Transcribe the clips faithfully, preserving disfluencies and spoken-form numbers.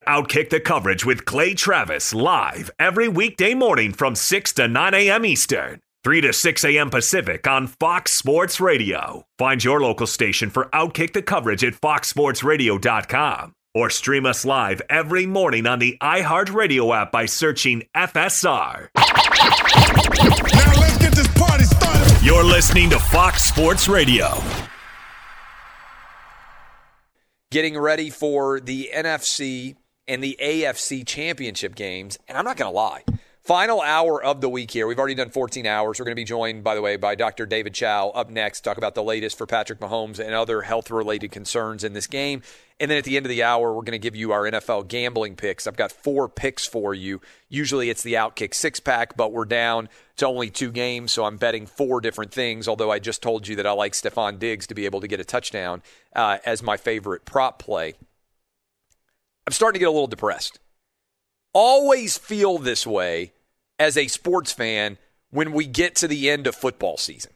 Outkick the Coverage with Clay Travis live every weekday morning from six to nine a.m. Eastern, three to six a.m. Pacific on Fox Sports Radio. Find your local station for Outkick the Coverage at fox sports radio dot com or stream us live every morning on the iHeartRadio app by searching F S R. Now let's get this party started. You're listening to Fox Sports Radio. Getting ready for the N F C and the A F C championship games. And I'm not going to lie. Final hour of the week here. We've already done fourteen hours. We're going to be joined, by the way, by Doctor David Chow up next. Talk about the latest for Patrick Mahomes and other health-related concerns in this game. And then at the end of the hour, we're going to give you our N F L gambling picks. I've got four picks for you. Usually it's the Outkick six-pack, but we're down to only two games, so I'm betting four different things, although I just told you that I like Stephon Diggs to be able to get a touchdown uh, as my favorite prop play. I'm starting to get a little depressed. Always feel this way as a sports fan when we get to the end of football season.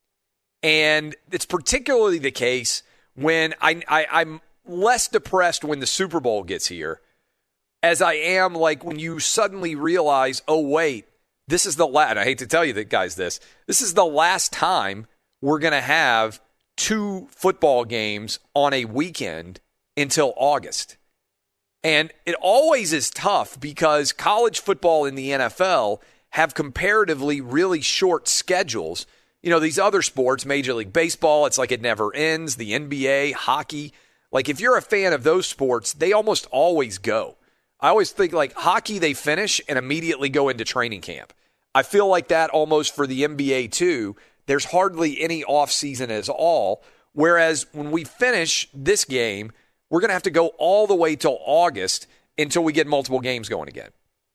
And it's particularly the case when I, I, I'm less depressed when the Super Bowl gets here as I am like when you suddenly realize, oh, wait, this is the last, I hate to tell you that, guys, this, this is the last time we're going to have two football games on a weekend until August. And it always is tough because college football and the N F L have comparatively really short schedules. You know, these other sports, Major League Baseball, it's like it never ends. The N B A, hockey. Like if you're a fan of those sports, they almost always go. I always think like hockey, they finish and immediately go into training camp. I feel like that almost for the N B A too. There's hardly any off season at all. Whereas when we finish this game, we're going to have to go all the way till August until we get multiple games going again.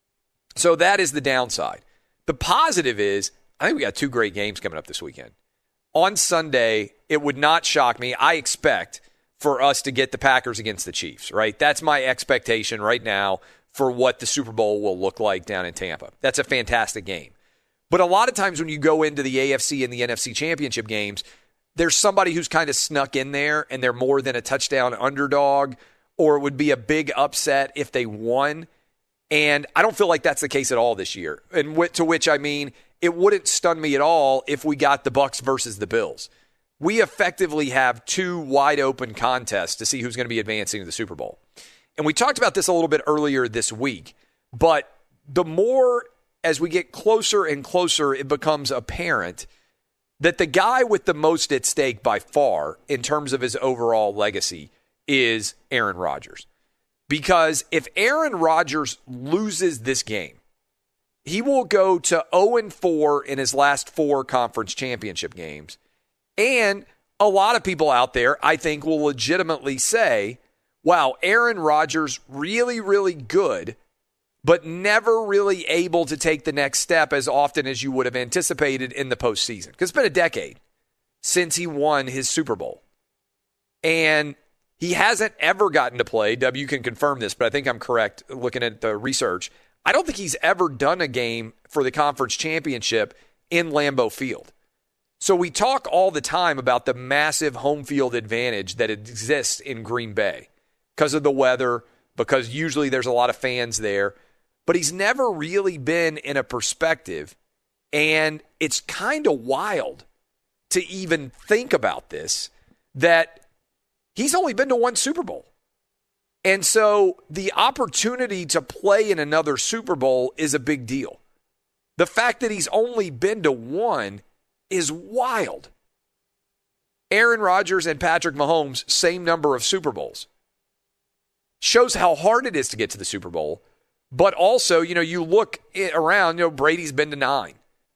So that is the downside. The positive is, I think we got two great games coming up this weekend. On Sunday, it would not shock me. I expect for us to get the Packers against the Chiefs, right? That's my expectation right now for what the Super Bowl will look like down in Tampa. That's a fantastic game. But a lot of times when you go into the A F C and the N F C championship games, there's somebody who's kind of snuck in there and they're more than a touchdown underdog, or it would be a big upset if they won. And I don't feel like that's the case at all this year. And to which I mean, it wouldn't stun me at all if we got the Bucs versus the Bills. We effectively have two wide open contests to see who's going to be advancing to the Super Bowl. And we talked about this a little bit earlier this week, but the more as we get closer and closer, it becomes apparent that the guy with the most at stake by far in terms of his overall legacy is Aaron Rodgers. Because if Aaron Rodgers loses this game, he will go to oh and four in his last four conference championship games. And a lot of people out there, I think, will legitimately say, wow, Aaron Rodgers really, really good, but never really able to take the next step as often as you would have anticipated in the postseason. Because it's been a decade since he won his Super Bowl. And he hasn't ever gotten to play. W can confirm this, but I think I'm correct looking at the research. I don't think he's ever done a game for the conference championship in Lambeau Field. So we talk all the time about the massive home field advantage that exists in Green Bay because of the weather, because usually there's a lot of fans there. But he's never really been in a perspective, and it's kind of wild to even think about this, that he's only been to one Super Bowl. And so the opportunity to play in another Super Bowl is a big deal. The fact that he's only been to one is wild. Aaron Rodgers and Patrick Mahomes, same number of Super Bowls. Shows how hard it is to get to the Super Bowl. But also, you know, you look around, you know, Brady's been to nine.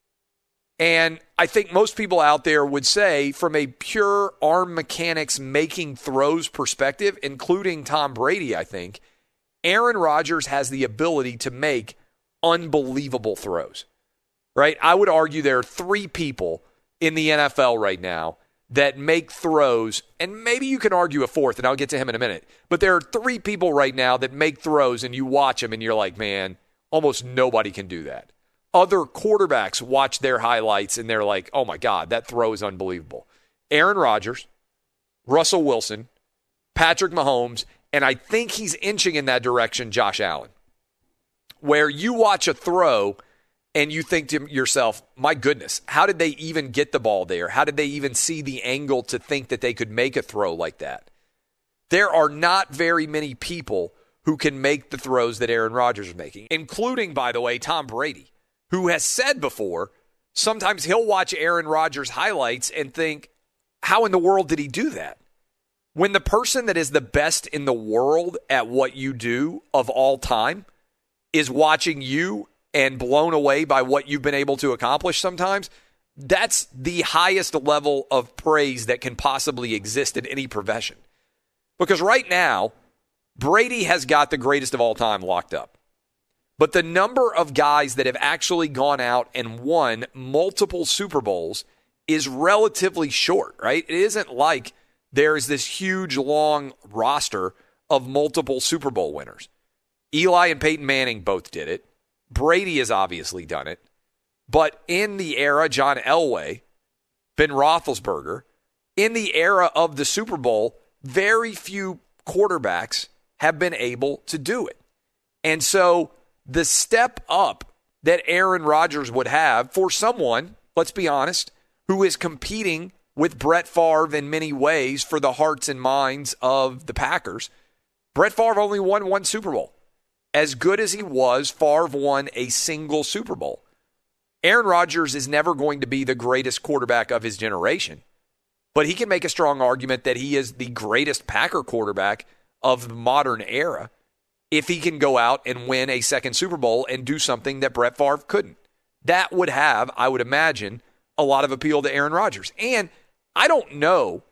And I think most people out there would say, from a pure arm mechanics making throws perspective, including Tom Brady, I think, Aaron Rodgers has the ability to make unbelievable throws, right? I would argue there are three people in the N F L right now that make throws, and maybe you can argue a fourth, and I'll get to him in a minute. But there are three people right now that make throws, and you watch them, and you're like, man, almost nobody can do that. Other quarterbacks watch their highlights, and they're like, oh, my God, that throw is unbelievable. Aaron Rodgers, Russell Wilson, Patrick Mahomes, and I think he's inching in that direction, Josh Allen, where you watch a throw and you think to yourself, my goodness, how did they even get the ball there? How did they even see the angle to think that they could make a throw like that? There are not very many people who can make the throws that Aaron Rodgers is making, including, by the way, Tom Brady, who has said before, sometimes he'll watch Aaron Rodgers highlights and think, how in the world did he do that? When the person that is the best in the world at what you do of all time is watching you and blown away by what you've been able to accomplish sometimes, that's the highest level of praise that can possibly exist in any profession. Because right now, Brady has got the greatest of all time locked up. But the number of guys that have actually gone out and won multiple Super Bowls is relatively short, right? It isn't like there's this huge, long roster of multiple Super Bowl winners. Eli and Peyton Manning both did it. Brady has obviously done it. But in the era, John Elway, Ben Roethlisberger, in the era of the Super Bowl, very few quarterbacks have been able to do it. And so the step up that Aaron Rodgers would have for someone, let's be honest, who is competing with Brett Favre in many ways for the hearts and minds of the Packers. Brett Favre only won one Super Bowl. As good as he was, Favre won a single Super Bowl. Aaron Rodgers is never going to be the greatest quarterback of his generation, but he can make a strong argument that he is the greatest Packer quarterback of the modern era if he can go out and win a second Super Bowl and do something that Brett Favre couldn't. That would have, I would imagine, a lot of appeal to Aaron Rodgers. And I don't know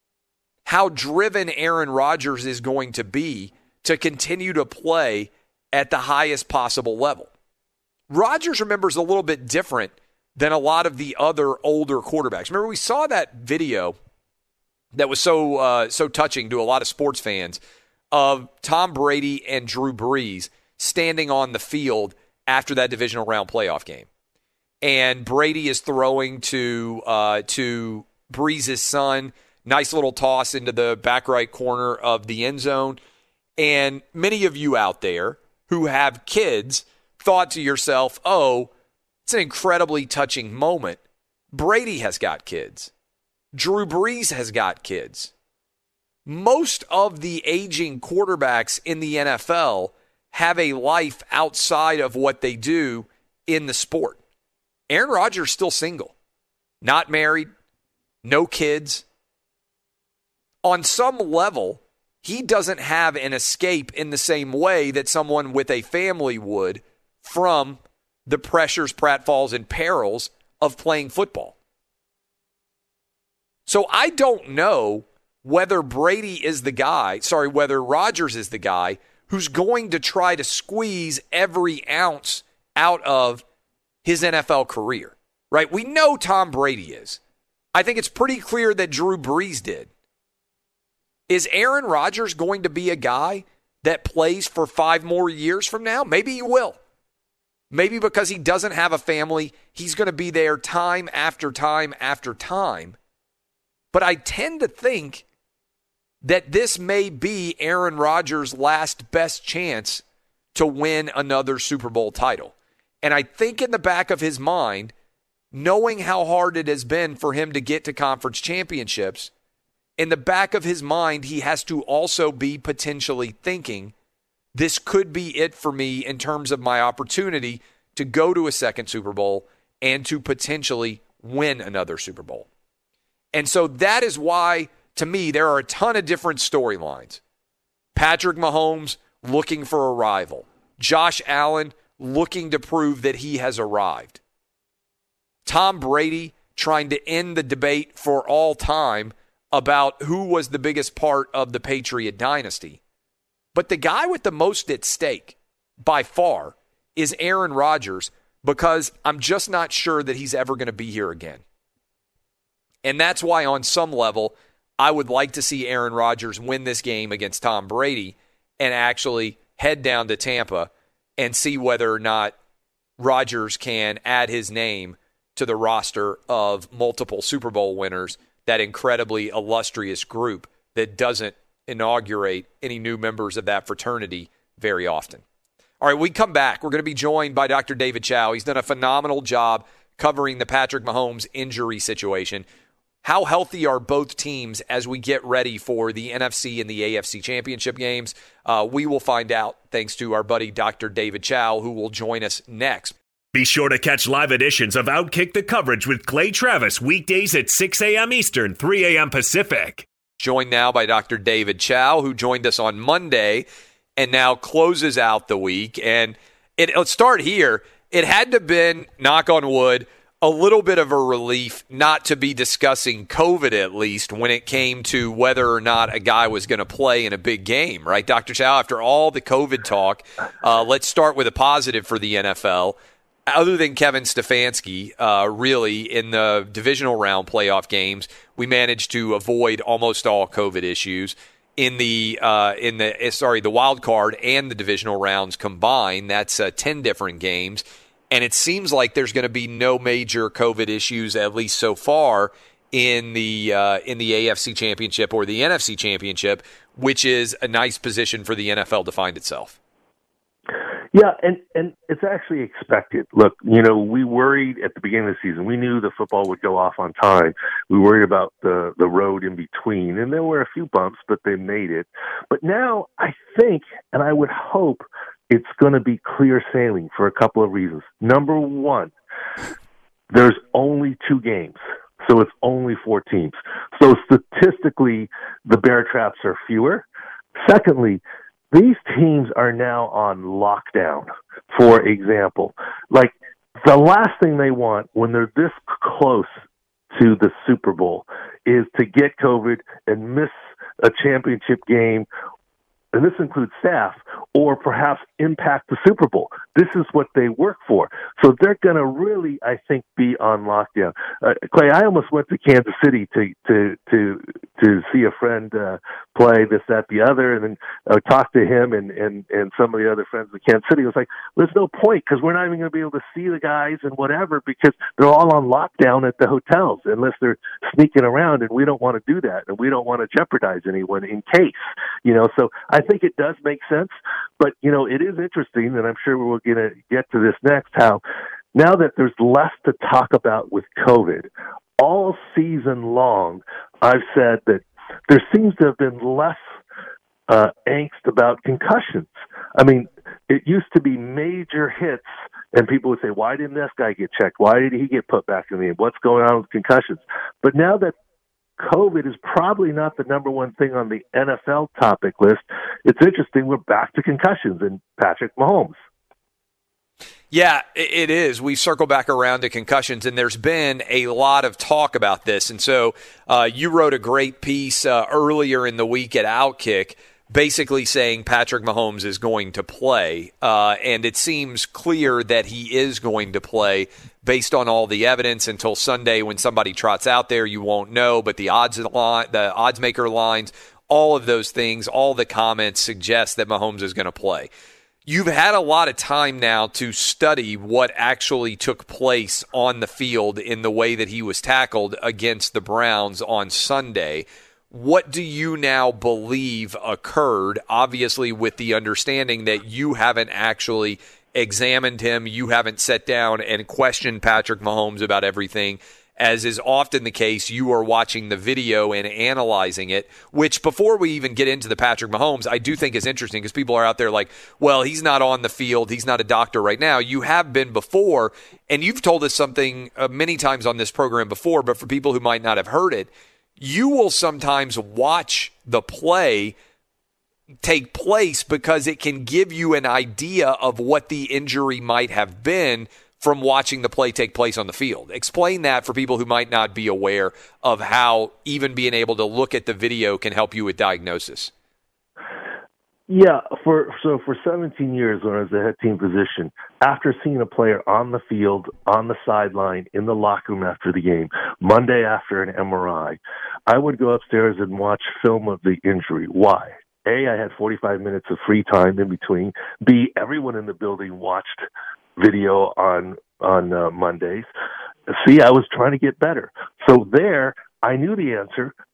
how driven Aaron Rodgers is going to be to continue to play at the highest possible level. Rodgers, remember, is a little bit different than a lot of the other older quarterbacks. Remember, we saw that video that was so uh, so touching to a lot of sports fans of Tom Brady and Drew Brees standing on the field after that divisional round playoff game. And Brady is throwing to uh, to Brees' son. Nice little toss into the back right corner of the end zone. And many of you out there who have kids thought to yourself, oh, it's an incredibly touching moment. Brady has got kids. Drew Brees has got kids. Most of the aging quarterbacks in the N F L have a life outside of what they do in the sport. Aaron Rodgers is still single, not married, no kids. On some level, he doesn't have an escape in the same way that someone with a family would from the pressures, pratfalls, and perils of playing football. So I don't know whether Brady is the guy, sorry, whether Rodgers is the guy who's going to try to squeeze every ounce out of his N F L career, right? We know Tom Brady is. I think it's pretty clear that Drew Brees did. Is Aaron Rodgers going to be a guy that plays for five more years from now? Maybe he will. Maybe because he doesn't have a family, he's going to be there time after time after time. But I tend to think that this may be Aaron Rodgers' last best chance to win another Super Bowl title. And I think in the back of his mind, knowing how hard it has been for him to get to conference championships, in the back of his mind, he has to also be potentially thinking, this could be it for me in terms of my opportunity to go to a second Super Bowl and to potentially win another Super Bowl. And so that is why, to me, there are a ton of different storylines. Patrick Mahomes looking for a rival. Josh Allen looking to prove that he has arrived. Tom Brady trying to end the debate for all time about who was the biggest part of the Patriot dynasty. But the guy with the most at stake, by far, is Aaron Rodgers, because I'm just not sure that he's ever going to be here again. And that's why, on some level, I would like to see Aaron Rodgers win this game against Tom Brady and actually head down to Tampa and see whether or not Rodgers can add his name to the roster of multiple Super Bowl winners, that incredibly illustrious group that doesn't inaugurate any new members of that fraternity very often. All right, we come back. We're going to be joined by Doctor David Chao. He's done a phenomenal job covering the Patrick Mahomes injury situation. How healthy are both teams as we get ready for the N F C and the A F C championship games? Uh, we will find out thanks to our buddy Doctor David Chao, who will join us next. Be sure to catch live editions of Outkick the Coverage with Clay Travis weekdays at six a.m. Eastern, three a.m. Pacific. Joined now by Doctor David Chao, who joined us on Monday and now closes out the week. And it, let's start here. It had to have been, knock on wood, a little bit of a relief not to be discussing COVID, at least, when it came to whether or not a guy was going to play in a big game, right, Doctor Chao? After all the COVID talk, uh, let's start with a positive for the N F L. Other than Kevin Stefanski, uh, really, in the divisional round playoff games, we managed to avoid almost all COVID issues. In the uh, in the sorry, the wild card and the divisional rounds combined, that's uh, ten different games. And it seems like there's going to be no major COVID issues, at least so far, in the uh, in the A F C Championship or the N F C Championship, which is a nice position for the N F L to find itself. Yeah, and, and it's actually expected. Look, you know, we worried at the beginning of the season. We knew the football would go off on time. We worried about the, the road in between, and there were a few bumps, but they made it. But now I think, and I would hope, it's going to be clear sailing for a couple of reasons. Number one, there's only two games, so it's only four teams. So statistically, the bear traps are fewer. Secondly, these teams are now on lockdown, for example. Like, the last thing they want when they're this close to the Super Bowl is to get COVID and miss a championship game, and this includes staff, or perhaps impact the Super Bowl. This is what they work for. So they're going to really, I think, be on lockdown. Uh, Clay, I almost went to Kansas City to to to to see a friend uh, play this, that, the other, and then uh, talk to him and, and, and some of the other friends in Kansas City. It was like, there's no point because we're not even going to be able to see the guys and whatever because they're all on lockdown at the hotels unless they're sneaking around, and we don't want to do that, and we don't want to jeopardize anyone in case, you know. So I think it does make sense, but, you know, it is interesting, and I'm sure we're going to get to this next, how now that there's less to talk about with COVID, all season long, I've said that there seems to have been less uh, angst about concussions. I mean, it used to be major hits, and people would say, why didn't this guy get checked? Why did he get put back in the game? What's going on with concussions? But now that COVID is probably not the number one thing on the N F L topic list, it's interesting, we're back to concussions and Patrick Mahomes. Yeah, it is. We circle back around to concussions, and there's been a lot of talk about this. And so uh, you wrote a great piece uh, earlier in the week at Outkick, basically saying Patrick Mahomes is going to play. Uh, and it seems clear that he is going to play based on all the evidence. Until Sunday, when somebody trots out there, you won't know. But the odds, line, the odds maker lines, all of those things, all the comments suggest that Mahomes is going to play. You've had a lot of time now to study what actually took place on the field in the way that he was tackled against the Browns on Sunday. What do you now believe occurred, obviously with the understanding that you haven't actually examined him, you haven't sat down and questioned Patrick Mahomes about everything? As is often the case, you are watching the video and analyzing it, which before we even get into the Patrick Mahomes, I do think is interesting because people are out there like, well, he's not on the field. He's not a doctor right now. You have been before, and you've told us something uh, many times on this program before, but for people who might not have heard it, you will sometimes watch the play take place because it can give you an idea of what the injury might have been from watching the play take place on the field. Explain that for people who might not be aware of how even being able to look at the video can help you with diagnosis. Yeah, for so for seventeen years when I was the head team physician, after seeing a player on the field, on the sideline, in the locker room after the game, Monday after an M R I, I would go upstairs and watch film of the injury. Why? A, I had forty-five minutes of free time in between. B, everyone in the building watched video on on uh, Mondays. See, I was trying to get better. So there, I knew the answer.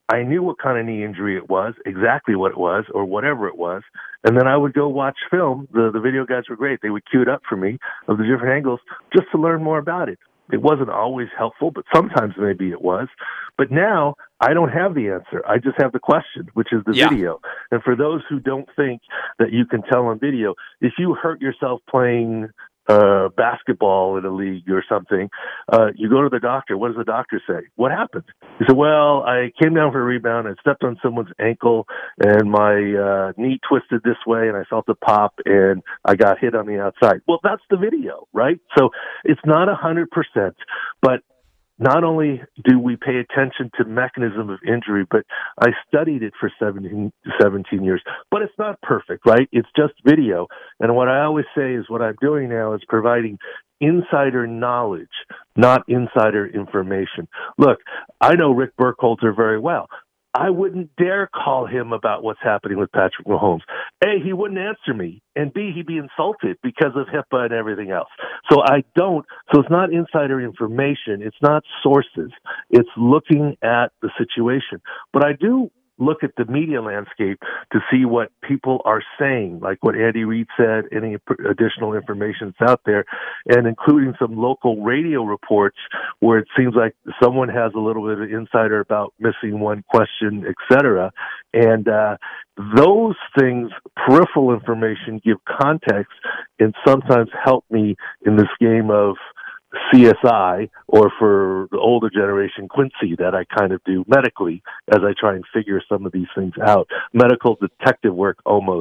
I knew what kind of knee injury it was, exactly what it was, or whatever it was, and then I would go watch film. The the video guys were great. They would cue it up for me of the different angles just to learn more about it. It wasn't always helpful, but sometimes maybe it was. But now I don't have the answer. I just have the question, which is the yeah. video. And for those who don't think that you can tell on video, if you hurt yourself playing uh, basketball in a league or something, uh, you go to the doctor. What does the doctor say? What happened? He said, well, I came down for a rebound. I stepped on someone's ankle and my uh, knee twisted this way and I felt a pop and I got hit on the outside. Well, that's the video, right? So it's not a hundred percent, but not only do we pay attention to mechanism of injury, but I studied it for seventeen, seventeen years. But it's not perfect, right? It's just video. And what I always say is what I'm doing now is providing insider knowledge, not insider information. Look, I know Rick Burkholder very well. I wouldn't dare call him about what's happening with Patrick Mahomes. A, he wouldn't answer me, and B, he'd be insulted because of HIPAA and everything else. So I don't, so it's not insider information, it's not sources, it's looking at the situation. But I do look at the media landscape to see what people are saying, like what Andy Reid said, any additional information that's out there, and including some local radio reports where it seems like someone has a little bit of insider about missing one question, et cetera. And uh, those things, peripheral information, give context and sometimes help me in this game of C S I, or for the older generation, Quincy, that I kind of do medically as I try and figure some of these things out. Medical detective work, almost.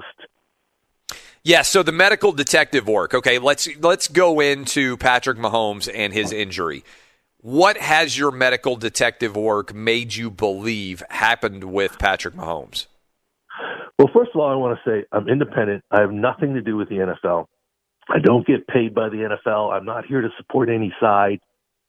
Yeah, so the medical detective work. Okay, let's let's go into Patrick Mahomes and his injury. What has your medical detective work made you believe happened with Patrick Mahomes? Well, first of all, I want to say I'm independent. I have nothing to do with the N F L. I don't get paid by the N F L. I'm not here to support any side.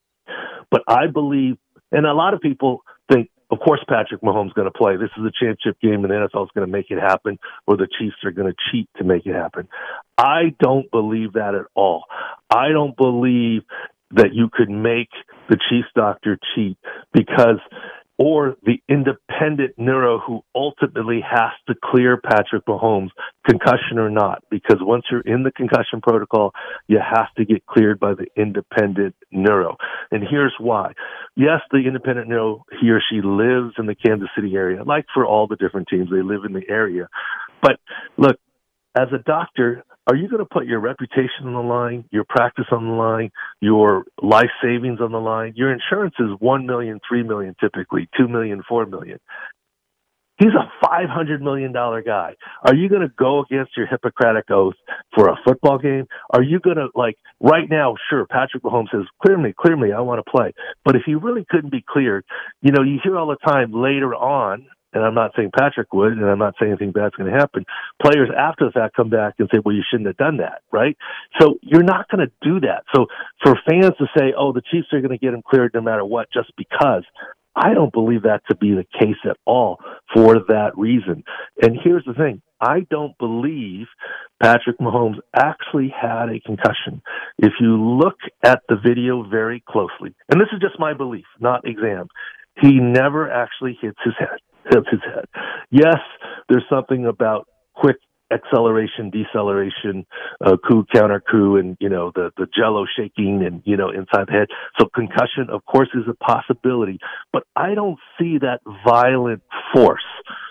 But I believe, and a lot of people think, of course Patrick Mahomes is going to play. This is a championship game, and the N F L is going to make it happen, or the Chiefs are going to cheat to make it happen. I don't believe that at all. I don't believe that you could make the Chiefs doctor cheat because, or the independent neuro who ultimately has to clear Patrick Mahomes, concussion or not, because once you're in the concussion protocol, you have to get cleared by the independent neuro. And here's why. Yes, the independent neuro, he or she lives in the Kansas City area. Like for all the different teams, they live in the area. But look, as a doctor, are you going to put your reputation on the line, your practice on the line, your life savings on the line? Your insurance is one million dollars, three million dollars typically, two million dollars, four million dollars. He's a five hundred million dollars guy. Are you going to go against your Hippocratic oath for a football game? Are you going to, like, right now, sure, Patrick Mahomes says, clear me, clear me, I want to play. But if he really couldn't be cleared, you know, you hear all the time later on, and I'm not saying Patrick would, and I'm not saying anything bad's going to happen, players after the fact come back and say, well, you shouldn't have done that, right? So you're not going to do that. So for fans to say, oh, the Chiefs are going to get him cleared no matter what just because, I don't believe that to be the case at all for that reason. And here's the thing. I don't believe Patrick Mahomes actually had a concussion. If you look at the video very closely, and this is just my belief, not exam, he never actually hits his head. Hits his head. Yes, there's something about quick acceleration, deceleration, uh, coup, counter coup, and, you know, the, the jello shaking and, you know, inside the head. So concussion, of course, is a possibility, but I don't see that violent force.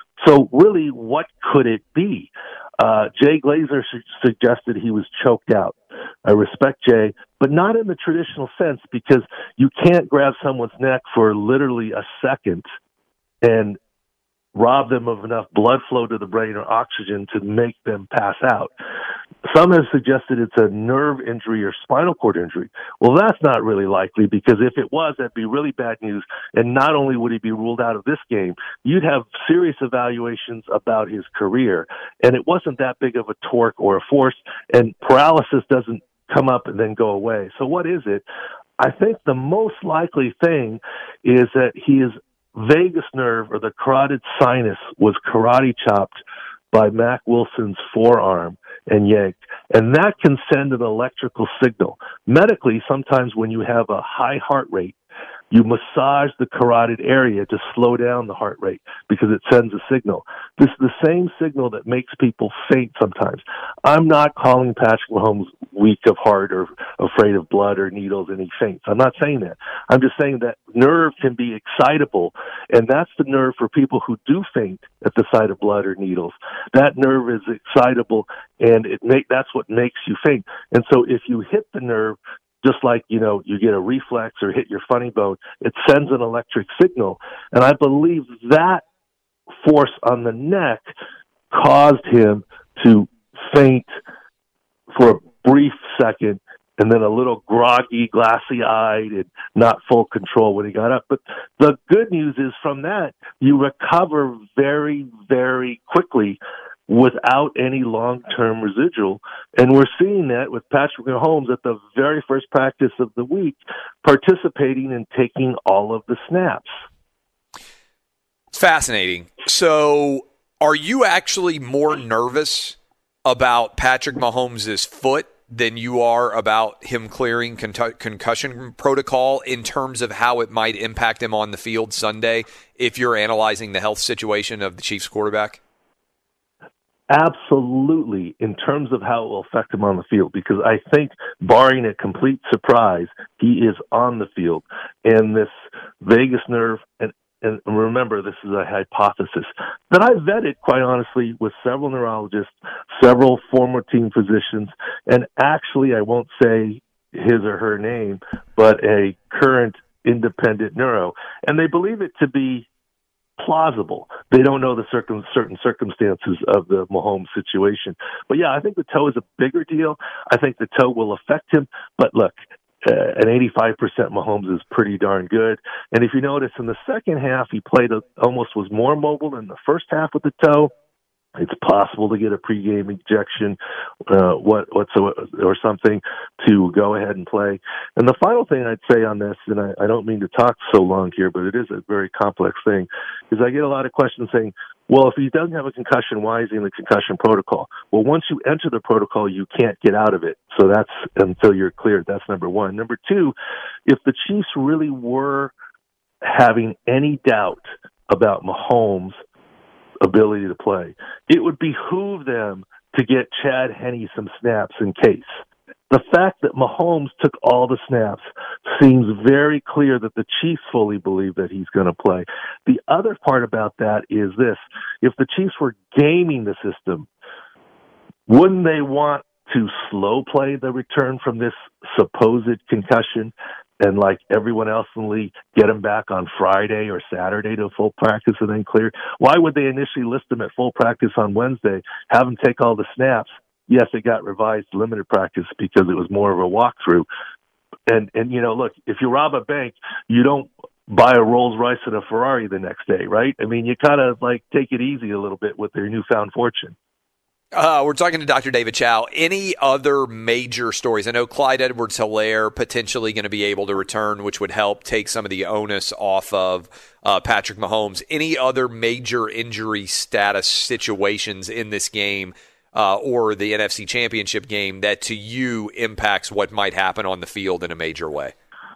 So really, what could it be? Uh, Jay Glazer su- suggested he was choked out. I respect Jay, but not in the traditional sense, because you can't grab someone's neck for literally a second and rob them of enough blood flow to the brain or oxygen to make them pass out. Some have suggested it's a nerve injury or spinal cord injury. Well, that's not really likely, because if it was, that'd be really bad news. And not only would he be ruled out of this game, you'd have serious evaluations about his career. And it wasn't that big of a torque or a force, and paralysis doesn't come up and then go away. So what is it? I think the most likely thing is that he is vagus nerve, or the carotid sinus, was karate chopped by Mack Wilson's forearm and yanked. And that can send an electrical signal. Medically, sometimes when you have a high heart rate, you massage the carotid area to slow down the heart rate because it sends a signal. This is the same signal that makes people faint sometimes. I'm not calling Patrick Mahomes weak of heart or afraid of blood or needles and he faints. I'm not saying that. I'm just saying that nerve can be excitable, and that's the nerve for people who do faint at the sight of blood or needles. That nerve is excitable, and it make, that's what makes you faint. And so if you hit the nerve, just like, you know, you get a reflex or hit your funny bone, it sends an electric signal. And I believe that force on the neck caused him to faint for a brief second and then a little groggy, glassy-eyed, and not full control when he got up. But the good news is from that, you recover very, very quickly without any long-term residual. And we're seeing that with Patrick Mahomes at the very first practice of the week, participating and taking all of the snaps. It's fascinating. So are you actually more nervous about Patrick Mahomes' foot than you are about him clearing con- concussion protocol in terms of how it might impact him on the field Sunday if you're analyzing the health situation of the Chiefs quarterback? Absolutely, in terms of how it will affect him on the field, because I think, barring a complete surprise, he is on the field. And this vagus nerve, and, and remember, this is a hypothesis that I vetted, quite honestly, with several neurologists, several former team physicians, and actually, I won't say his or her name, but a current independent neuro. And they believe it to be plausible. They don't know the circum- certain circumstances of the Mahomes situation. But yeah, I think the toe is a bigger deal. I think the toe will affect him. But look, uh, an eighty-five percent Mahomes is pretty darn good. And if you notice, in the second half, he played a, almost was more mobile than the first half with the toe. It's possible to get a pregame injection, uh, what, whatsoever, or something to go ahead and play. And the final thing I'd say on this, and I, I don't mean to talk so long here, but it is a very complex thing, is I get a lot of questions saying, well, if he doesn't have a concussion, why is he in the concussion protocol? Well, once you enter the protocol, you can't get out of it. So that's until you're cleared. That's number one. Number two, if the Chiefs really were having any doubt about Mahomes' ability to play, it would behoove them to get Chad Henne some snaps in case. The fact that Mahomes took all the snaps seems very clear that the Chiefs fully believe that he's going to play. The other part about that is this: if the Chiefs were gaming the system, wouldn't they want to slow play the return from this supposed concussion and, like everyone else in the league, get him back on Friday or Saturday to full practice and then clear? Why would they initially list him at full practice on Wednesday, have him take all the snaps? Yes, it got revised to limited practice because it was more of a walkthrough. And, and you know, look, if you rob a bank, you don't buy a Rolls Royce and a Ferrari the next day, right? I mean, you kind of, like, take it easy a little bit with their newfound fortune. Uh, we're talking to Doctor David Chao. Any other major stories? I know Clyde Edwards-Helaire potentially going to be able to return, which would help take some of the onus off of uh, Patrick Mahomes. Any other major injury status situations in this game uh, or the N F C Championship game that to you impacts what might happen on the field in a major way?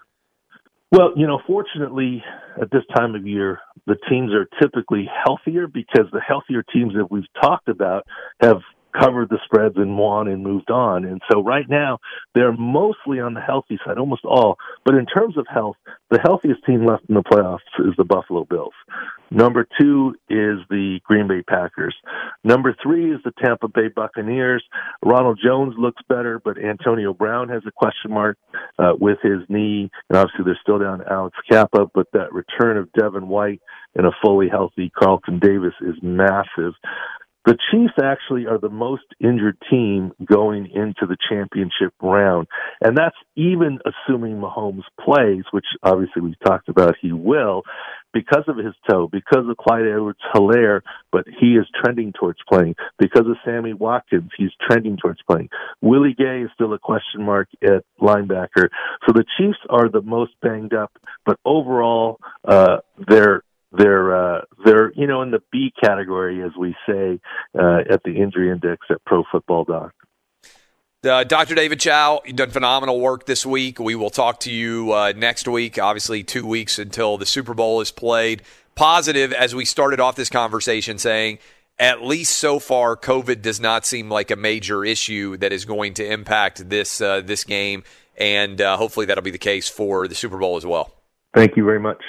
Well, you know, fortunately, at this time of year, the teams are typically healthier because the healthier teams that we've talked about have covered the spreads and won and moved on. And so right now, they're mostly on the healthy side, almost all. But in terms of health, the healthiest team left in the playoffs is the Buffalo Bills. Number two is the Green Bay Packers. Number three is the Tampa Bay Buccaneers. Ronald Jones looks better, but Antonio Brown has a question mark uh, with his knee. And obviously they're still down Alex Kappa, but that return of Devin White and a fully healthy Carlton Davis is massive. The Chiefs actually are the most injured team going into the championship round, and that's even assuming Mahomes plays, which obviously we've talked about he will, because of his toe, because of Clyde Edwards-Helaire, but he is trending towards playing. Because of Sammy Watkins, he's trending towards playing. Willie Gay is still a question mark at linebacker. So the Chiefs are the most banged up, but overall, uh, they're They're, uh, they're, you know, in the B category, as we say, uh, at the injury index at Pro Football Doc. Uh, Doctor David Chow, you've done phenomenal work this week. We will talk to you uh, next week, obviously two weeks until the Super Bowl is played. Positive, as we started off this conversation, saying at least so far, COVID does not seem like a major issue that is going to impact this uh, this game, and uh, hopefully that'll be the case for the Super Bowl as well. Thank you very much.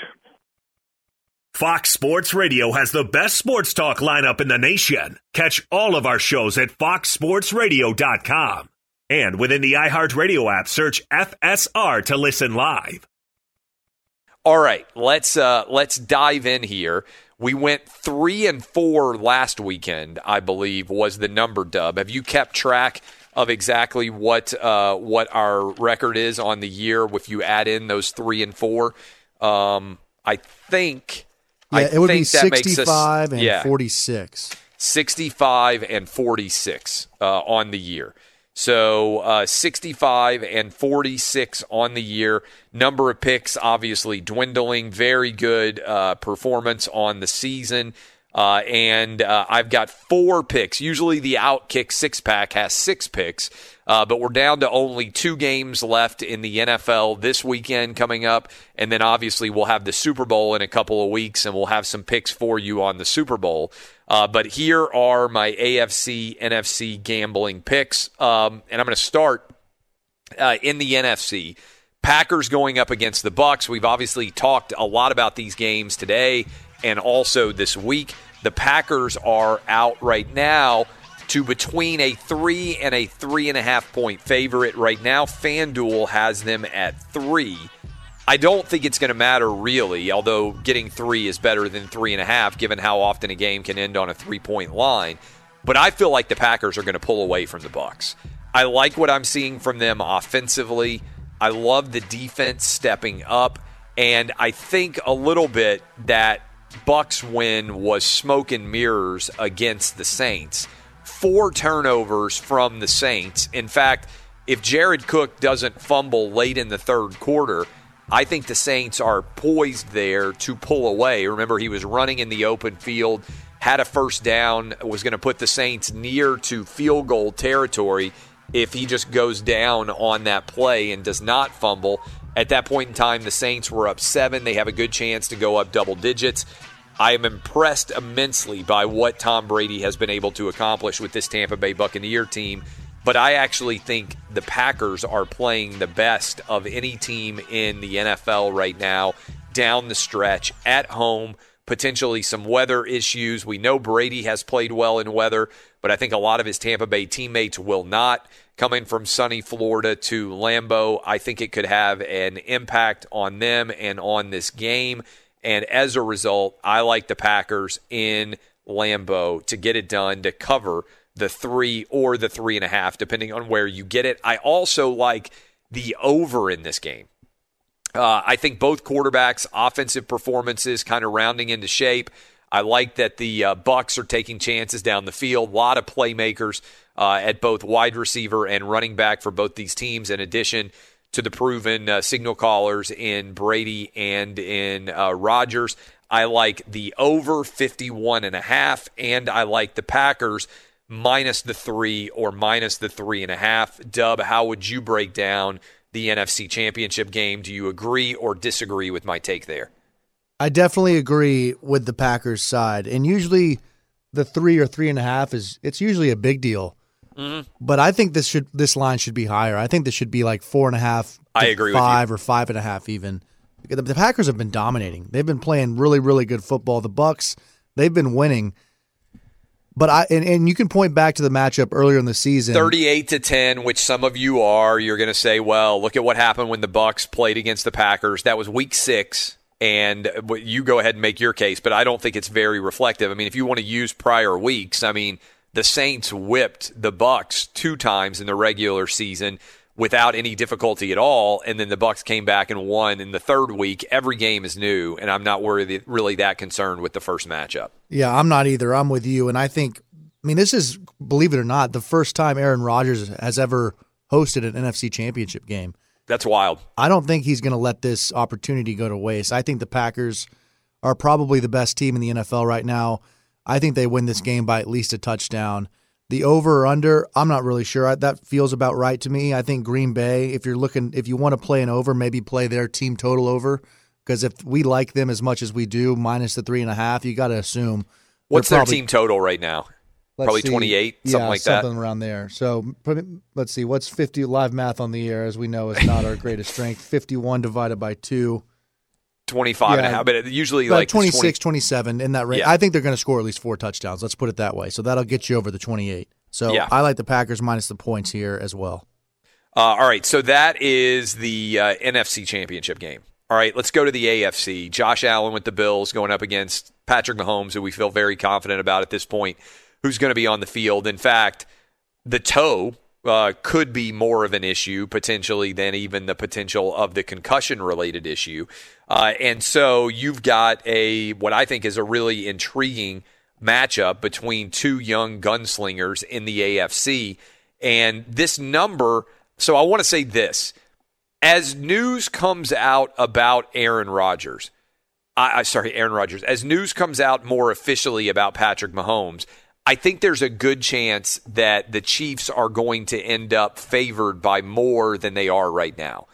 Fox Sports Radio has the best sports talk lineup in the nation. Catch all of our shows at fox sports radio dot com. And within the iHeartRadio app, search F S R to listen live. All right, let's uh, let's dive in here. We went three and four last weekend, I believe, was the number, Dub. Have you kept track of exactly what uh, what our record is on the year if you add in those three and four? Um, I think yeah, I it would think be that sixty-five makes us, and yeah, forty-six. sixty-five and forty-six uh, on the year. So uh, sixty-five and forty-six on the year. Number of picks obviously dwindling. Very good uh, performance on the season. Uh, and uh, I've got four picks. Usually the Outkick six-pack has six picks. Uh, but we're down to only two games left in the N F L this weekend coming up. And then obviously we'll have the Super Bowl in a couple of weeks, and we'll have some picks for you on the Super Bowl. Uh, but here are my A F C, N F C gambling picks. Um, and I'm going to start uh, in the N F C. Packers going up against the Bucs. We've obviously talked a lot about these games today and also this week. The Packers are out right now to between a three and a three and a half point favorite. Right now, FanDuel has them at three. I don't think it's going to matter really, although getting three is better than three and a half, given how often a game can end on a three-point line. But I feel like the Packers are going to pull away from the Bucs. I like what I'm seeing from them offensively. I love the defense stepping up, and I think a little bit that Bucs win was smoke and mirrors against the Saints. Four turnovers from the Saints. In fact, if Jared Cook doesn't fumble late in the third quarter, I think the Saints are poised there to pull away. Remember, he was running in the open field, had a first down, was going to put the Saints near to field goal territory if he just goes down on that play and does not fumble. At that point in time, the Saints were up seven. They have a good chance to go up double digits. I am impressed immensely by what Tom Brady has been able to accomplish with this Tampa Bay Buccaneer team. But I actually think the Packers are playing the best of any team in the N F L right now, down the stretch, at home, potentially some weather issues. We know Brady has played well in weather, but I think a lot of his Tampa Bay teammates will not. Coming from sunny Florida to Lambeau, I think it could have an impact on them and on this game. And as a result, I like the Packers in Lambeau to get it done, to cover the three or the three and a half, depending on where you get it. I also like the over in this game. Uh, I think both quarterbacks' offensive performances kind of rounding into shape. I like that the uh, Bucs are taking chances down the field. A lot of playmakers uh, at both wide receiver and running back for both these teams, in addition to the proven uh, signal callers in Brady and in uh, Rodgers. I like the over fifty-one and a half, and I like the Packers minus the three or minus the three and a half. Dub, how would you break down the N F C Championship game? Do you agree or disagree with my take there? I definitely agree with the Packers side. And usually the three or three and a half is, it's usually a big deal. Mm-hmm. But I think this should this line should be higher. I think this should be like four and a half, I agree five with you. or five and a half even. The, the Packers have been dominating. They've been playing really, really good football. The Bucs, they've been winning. But I and, and you can point back to the matchup earlier in the season. thirty-eight to ten, which some of you are. You're going to say, well, look at what happened when the Bucs played against the Packers. That was week six, and you go ahead and make your case, but I don't think it's very reflective. I mean, if you want to use prior weeks, I mean, the Saints whipped the Bucs two times in the regular season without any difficulty at all, and then the Bucs came back and won in the third week. Every game is new, and I'm not worried, really that concerned with the first matchup. Yeah, I'm not either. I'm with you, and I think, I mean, this is, believe it or not, the first time Aaron Rodgers has ever hosted an N F C Championship game. That's wild. I don't think he's going to let this opportunity go to waste. I think the Packers are probably the best team in the N F L right now. I think they win this game by at least a touchdown. The over or under, I'm not really sure. I, that feels about right to me. I think Green Bay, if you're looking, if you want to play an over, maybe play their team total over. Because if we like them as much as we do, minus the three and a half, you got to assume. What's probably, their team total right now? Probably see, twenty-eight, something yeah, like something that. Something around there. So let's see. What's fifty? Live math on the air, as we know, is not our greatest strength. fifty-one divided by two. twenty-five yeah, and a half, but usually like like twenty-six, twenty twenty-seven in that range. Yeah. I think they're going to score at least four touchdowns. Let's put it that way. So that'll get you over the twenty-eight. So yeah. I like the Packers minus the points here as well. Uh, all right, so that is the uh, N F C Championship game. All right, let's go to the A F C. Josh Allen with the Bills going up against Patrick Mahomes, who we feel very confident about at this point, who's going to be on the field. In fact, the toe uh, could be more of an issue potentially than even the potential of the concussion-related issue. Uh, and so you've got a what I think is a really intriguing matchup between two young gunslingers in the A F C. And this number, so I want to say this. As news comes out about Aaron Rodgers, I, I sorry, Aaron Rodgers, as news comes out more officially about Patrick Mahomes, I think there's a good chance that the Chiefs are going to end up favored by more than they are right now.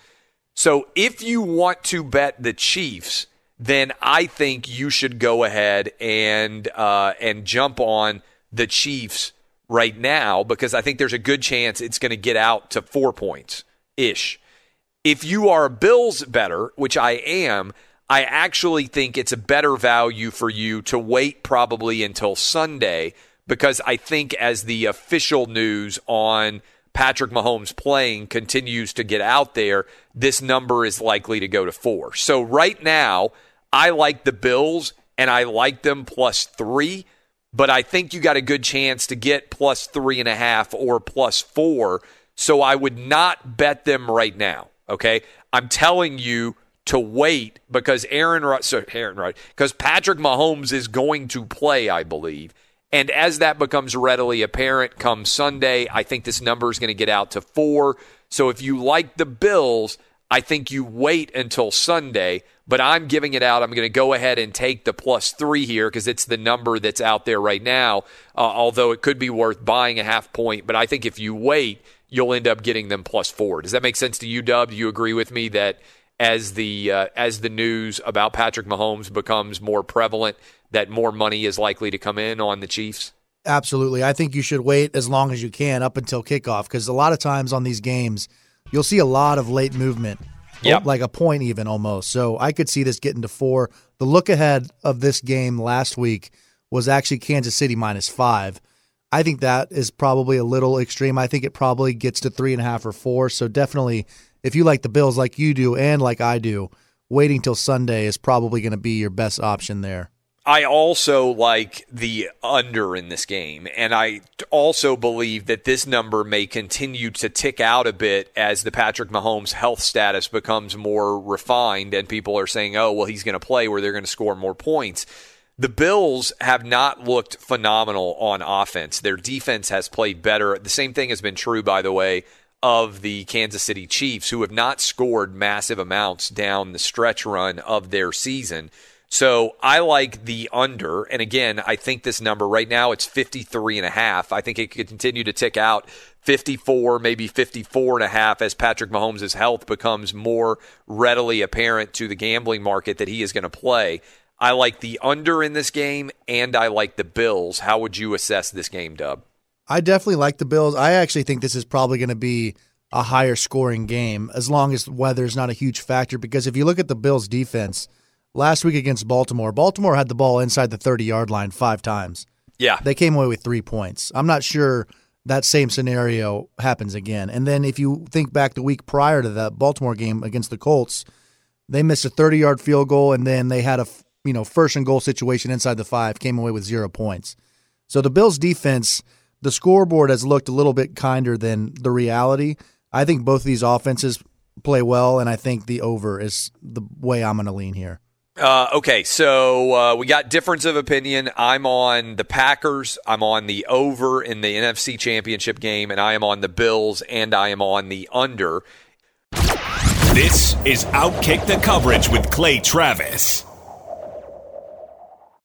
So if you want to bet the Chiefs, then I think you should go ahead and uh, and jump on the Chiefs right now, because I think there's a good chance it's going to get out to four points-ish. If you are a Bills bettor, which I am, I actually think it's a better value for you to wait probably until Sunday, because I think as the official news on Patrick Mahomes playing continues to get out there, this number is likely to go to four. So right now, I like the Bills, and I like them plus three, but I think you got a good chance to get plus three and a half or plus four, so I would not bet them right now. Okay, I'm telling you to wait because Aaron, so Aaron, right? Because Patrick Mahomes is going to play, I believe, and as that becomes readily apparent come Sunday, I think this number is going to get out to four. So if you like the Bills, I think you wait until Sunday. But I'm giving it out. I'm going to go ahead and take the plus three here because it's the number that's out there right now. Uh, although it could be worth buying a half point, but I think if you wait, you'll end up getting them plus four. Does that make sense to you, Dub? Do you agree with me that as the uh, as the news about Patrick Mahomes becomes more prevalent, that more money is likely to come in on the Chiefs? Absolutely. I think you should wait as long as you can up until kickoff, because a lot of times on these games, you'll see a lot of late movement, yep. like a point even almost. So I could see this getting to four. The look ahead of this game last week was actually Kansas City minus five. I think that is probably a little extreme. I think it probably gets to three and a half or four. So definitely, if you like the Bills like you do and like I do, waiting till Sunday is probably going to be your best option there. I also like the under in this game, and I also believe that this number may continue to tick out a bit as the Patrick Mahomes health status becomes more refined and people are saying, oh, well, he's going to play where they're going to score more points. The Bills have not looked phenomenal on offense. Their defense has played better. The same thing has been true, by the way, of the Kansas City Chiefs, who have not scored massive amounts down the stretch run of their season. So I like the under. And again, I think this number right now, it's fifty-three and a half. I think it could continue to tick out fifty-four, maybe fifty-four and a half as Patrick Mahomes' health becomes more readily apparent to the gambling market that he is going to play. I like the under in this game, and I like the Bills. How would you assess this game, Dub? I definitely like the Bills. I actually think this is probably going to be a higher scoring game as long as weather is not a huge factor, because if you look at the Bills' defense, last week against Baltimore, Baltimore had the ball inside the thirty-yard line five times. Yeah. They came away with three points. I'm not sure that same scenario happens again. And then if you think back the week prior to that Baltimore game against the Colts, they missed a thirty-yard field goal, and then they had a you know first and goal situation inside the five, came away with zero points. So the Bills' defense, the scoreboard has looked a little bit kinder than the reality. I think both of these offenses play well, and I think the over is the way I'm going to lean here. Uh, okay, so uh, we got difference of opinion. I'm on the Packers. I'm on the over in the N F C Championship game, and I am on the Bills, and I am on the under. This is Outkick the Coverage with Clay Travis.